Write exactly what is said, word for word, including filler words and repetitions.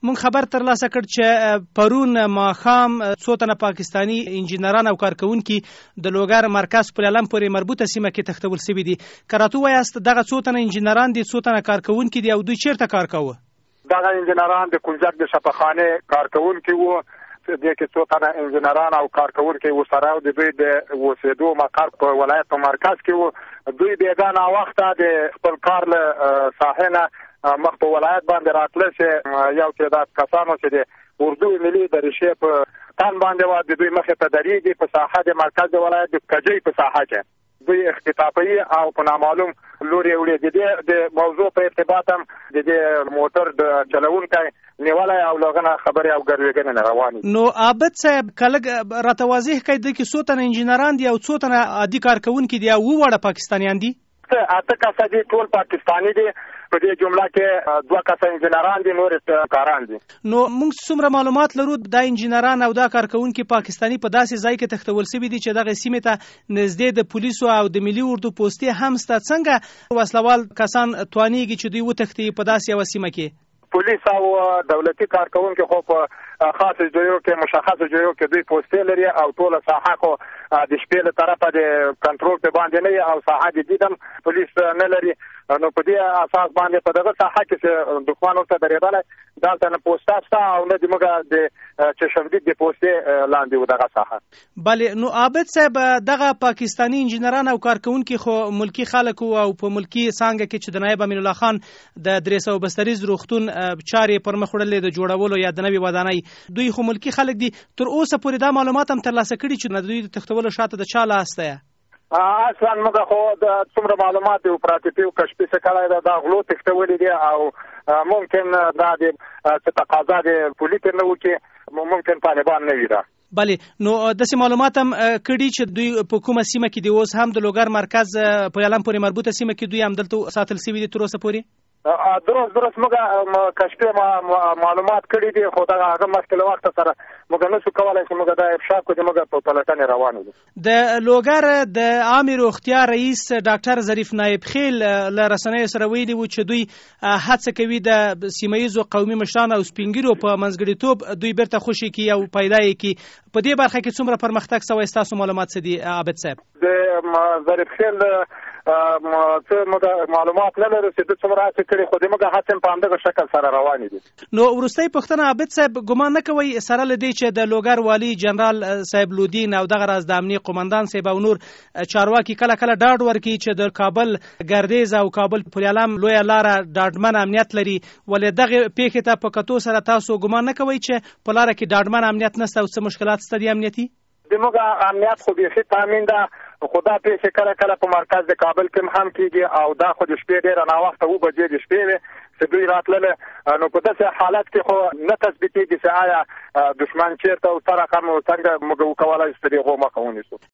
مونږ خبر ترلاسه کړ چې پرون ماښام څو تنه پاکستاني انجینران او کارکونکي د لوګر مرکز پلالم پورې مربوطه سیمه کې تښتول شوي دي. که راته ووایاست دغه څو تنه انجینران دي، څو تنه کارکونکي دي او دوی چیرته کار کوه؟ دغه انجینران د کنجک د شفاخانې کارکونکي وو، دې کې څو تنه انجینران او کارکونکي ورسره او د دوی د اوسېدو مقر په ولایت په مرکز کې وو. دوی بېګا ناوخته د خپل کار له ساحې نه مخ په ولایت باندې راتله چې یو تعداد کسانو چې د اردو ملي د ریشې په تن باندې وه، د دوی مخې ته درېږي په ساحه د مرکز د ولایت د کجۍ په ساحه کې دوی اختطافي او په نامعلوم لوري وړي. د دې د موضوع په ارتباط هم د دې موټر د چلونکی نیولی او لغنه خبرې او ګروېږنې نه روانې. نو عابد صاحب که لږ راته واضح کړئ د کې څو تنه انجینران دي او څو تنه عادي کارکونکي دي او اووه واړه پاکستانیان دي؟ اته کسه دي، ټول پاکستاني دي. په دې جمله کې دوه کسه انجینران دي، نور کاران دي. نو موږ څومره معلومات لرو دا انجینران او دا کارکونکي پاکستاني په داسې ځای کې تښتول شوي دي چې دغه سیمې ته نږدې د پولیسو او د ملي اردو پوستې هم شته. څنګه وسلوال کسان توانیږي چې دوی وتښتي په داسې یوه سیمه کې؟ پولیس او دولتي کارکونکي خو په خاص جوړو کې مشخص جوړو کې دوی پوستې لري او ټول ساحه خو د شپې له طرفه د کنټرول په باندې نه او ساحه د دیدم پولیس نه لري. نو په دې اساس باندې په دغه ساحه کې چې دښمن ورته درېدلی دلته نه پوسټه شته او نه د موږ د چشمدید د پوستې لاندې و دغه ساحه. بلې نو عابد صاحب دغه پاکستاني انجینران او کارکونکي خو ملکی خلک او په ملکی څانګه کې چې د نایب امین الله خان د درې سوه بستریز روغتون چارې پر مخ وړلې د جوړولو یا د نوې ودانۍ، دوی خو ملکی خلک دي. تر اوسه پورې دا معلومات هم ترلاسه کړي چې د دوی د تښتولو شاته د چا لاس دی؟ اصلا موږ خو د څومره معلومات د اپراتیو کشفي څه کړی ده، دا غلو تښتولي دي او ممکن دا د څه تقاضا د پولیس نه وکړي، ممکن طالبان نه وي. دا بلې نو داسې معلومات هم کړي چې دوی په کومه سیمه کې دي اوس هم د لوګر مرکز په یالم پورې مربوطه سیمه کې دوی هم دلته ساتل شوي دي تر اوسه پورې؟ درست درست موږ کشفي معلومات کړي دي، خو دغه هغه مخکې له وخته سره موږ نشو کولی چې موږ دا افشا کړو چې موږ په پلټنې روان یو. د لوګر د عامې روغتیا رئیس ډاکټر ظریف نایب خیل له رسنیو سره ویلي وو چې دوی هڅه کوي د سیمه ییزو قومي مشرانو او سپین ږیرو په منځګړیتوب دوی بیرته خوشي کړي او پیدا یې کړي. په دې برخه کې څومره پرمختګ شوی ستاسو معلومات څه دي عابد صاحب؟ د ظریف خیل څه موږ معلومات نه لرو چې دوی څومره هڅې کړي، خو د موږ هڅې په همدغه شکل سره روانې دي. نو وروستۍ پوښتنه عابد صاحب، ګمان نه کوئ سره له دې چې د لوګر والي جنرال صاحب لودین او دغه راز د امنیه قومندان صاحب او نور چارواکي کله کله ډاډ ورکړي چې د کابل ګردیز او کابل پلالم لویه لاره ډاډمن امنیت لري، ولې دغه پیښې ته په کتو سره تاسو ګمان نه کوئ چې په لاره کې ډاډمن امنیت نشته او څه مشکلات شته دي امنیتي؟ د موږ امنیت خو بیخي تامین ده، خو دا پیښې کله کله په مرکز د کابل کې هم کېږي او دا خو د شپې ډېره ناوخته اووه بجې د شپې وې چې دوی راتلله. نو په داسې حالت کې خو نه تثبیتېږي چې آیا دښمن چېرته او څه رقم څنګه موږ وکولی چې د هغو مخه ونیسو.